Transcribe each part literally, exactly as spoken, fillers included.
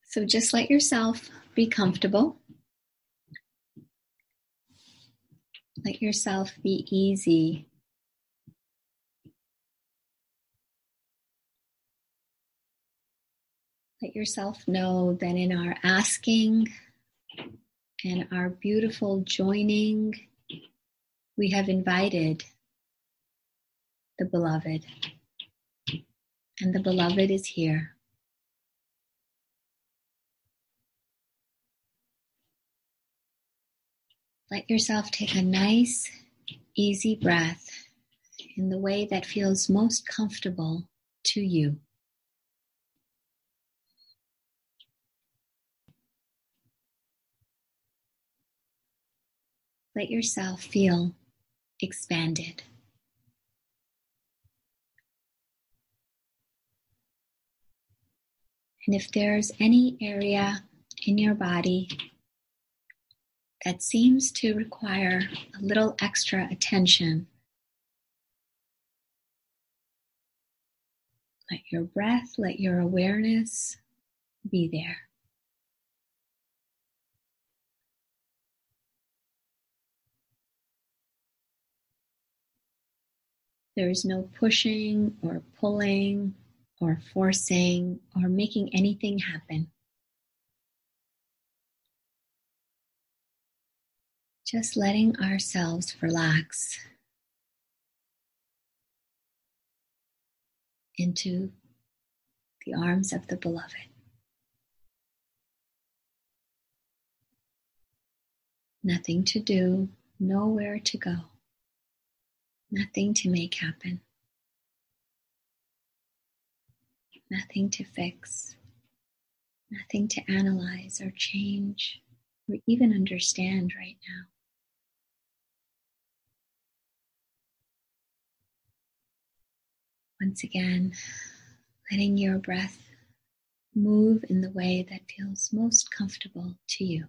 So just let yourself be comfortable. Let yourself be easy. Let yourself know that in our asking and our beautiful joining, we have invited the beloved, and the beloved is here. Let yourself take a nice, easy breath in the way that feels most comfortable to you. Let yourself feel expanded. And if there's any area in your body that seems to require a little extra attention, let your breath, let your awareness be there. There is no pushing or pulling or forcing or making anything happen. Just letting ourselves relax into the arms of the beloved. Nothing to do, nowhere to go, nothing to make happen, nothing to fix, nothing to analyze or change or even understand right now. Once again, letting your breath move in the way that feels most comfortable to you.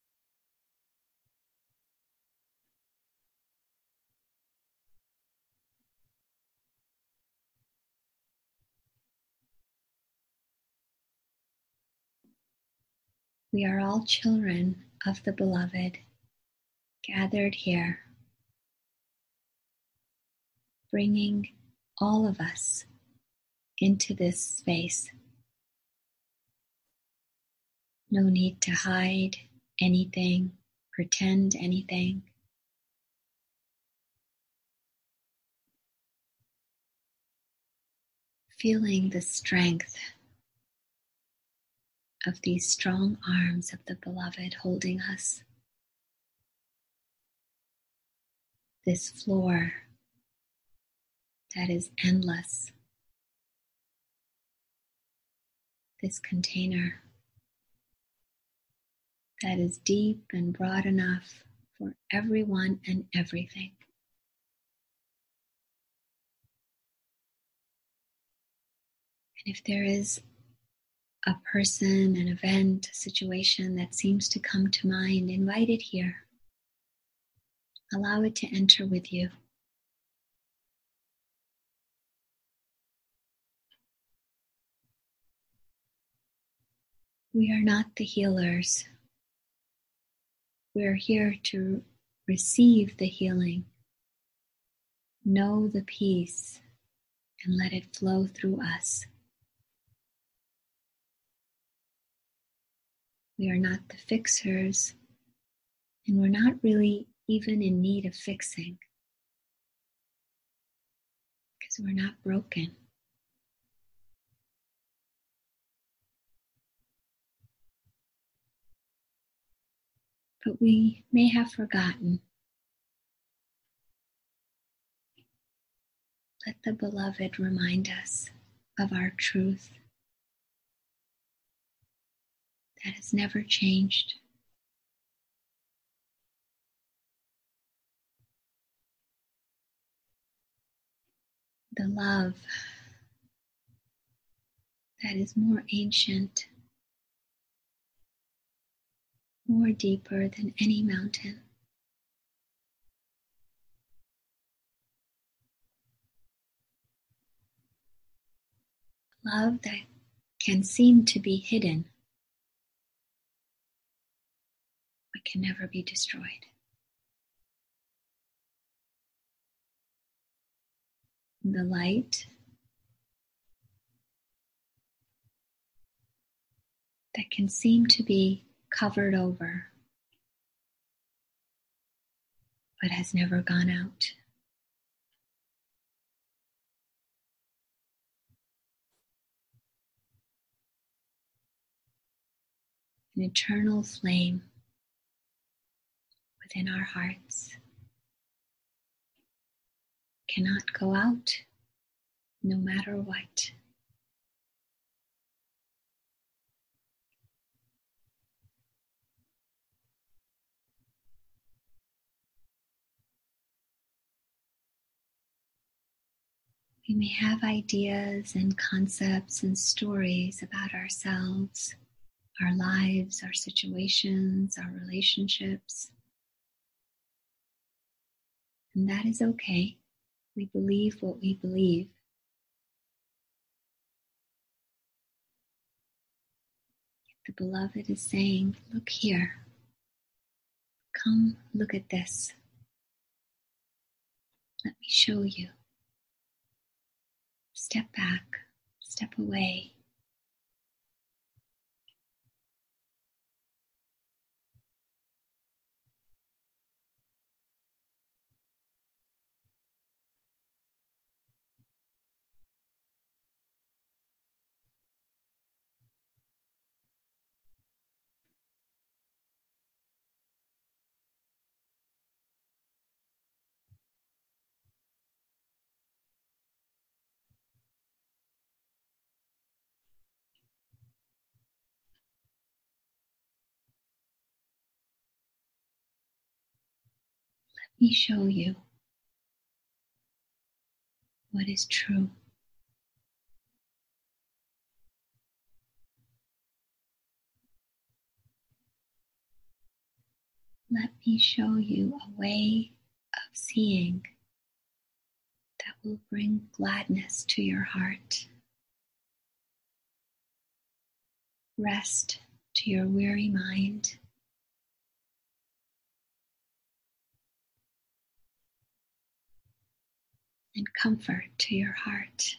We are all children of the beloved, gathered here, bringing all of us into this space. No need to hide anything, pretend anything. Feeling the strength of these strong arms of the beloved holding us. This floor that is endless. This container that is deep and broad enough for everyone and everything. And if there is a person, an event, a situation that seems to come to mind, invite it here. Allow it to enter with you. We are not the healers. We are here to receive the healing, know the peace, and let it flow through us. We are not the fixers, and we're not really even in need of fixing, because we're not broken. But we may have forgotten. Let the beloved remind us of our truth that has never changed. The love that is more ancient, more deeper than any mountain. Love that can seem to be hidden, that can never be destroyed. The light that can seem to be covered over, but has never gone out. An eternal flame within our hearts cannot go out no matter what. We may have ideas and concepts and stories about ourselves, our lives, our situations, our relationships. And that is okay. We believe what we believe. The beloved is saying, look here. Come look at this. Let me show you. Step back, step away. Let me show you what is true. Let me show you a way of seeing that will bring gladness to your heart, rest to your weary mind, and comfort to your heart.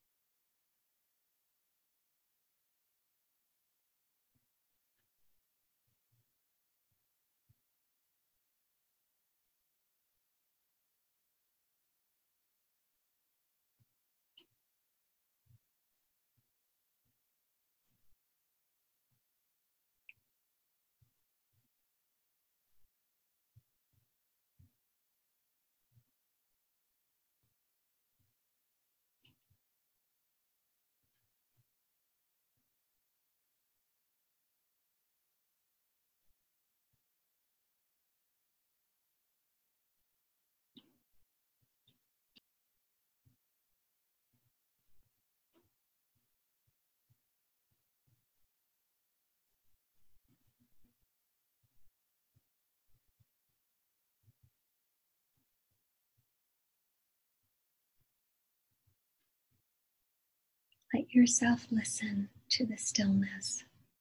Let yourself listen to the stillness.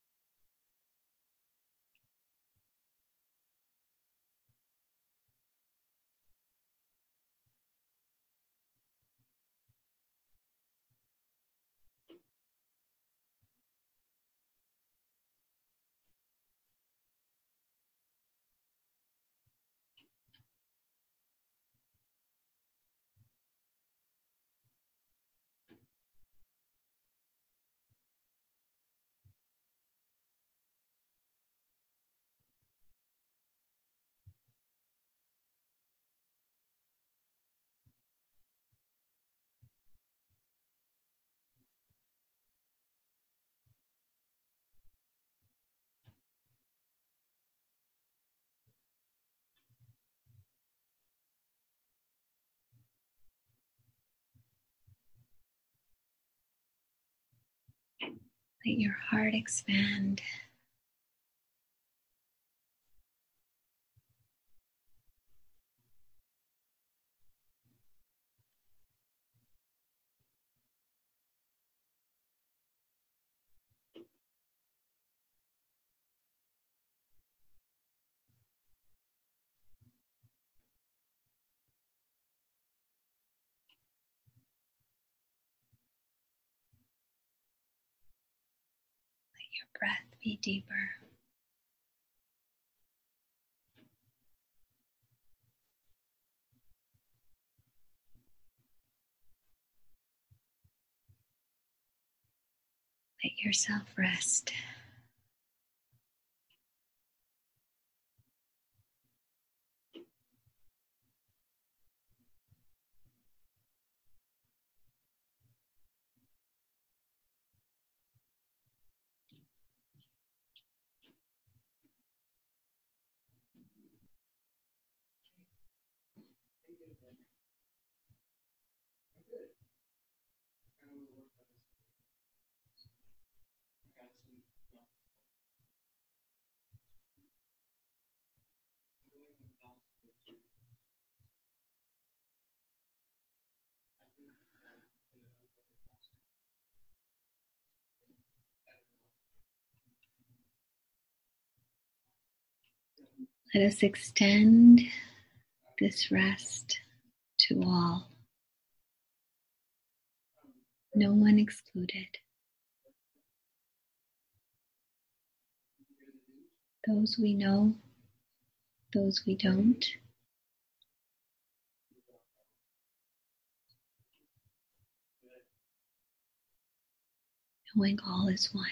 Let your heart expand. your breath be deeper. Let yourself rest. Let us extend this rest to all, no one excluded. Those we know, those we don't. Knowing all is one.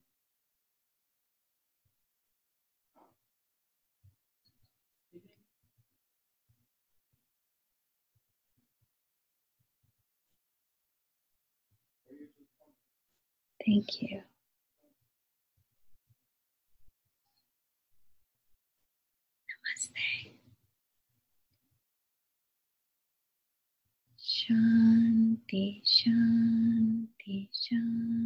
Thank you. Namaste. Shanti, Shanti, Shanti.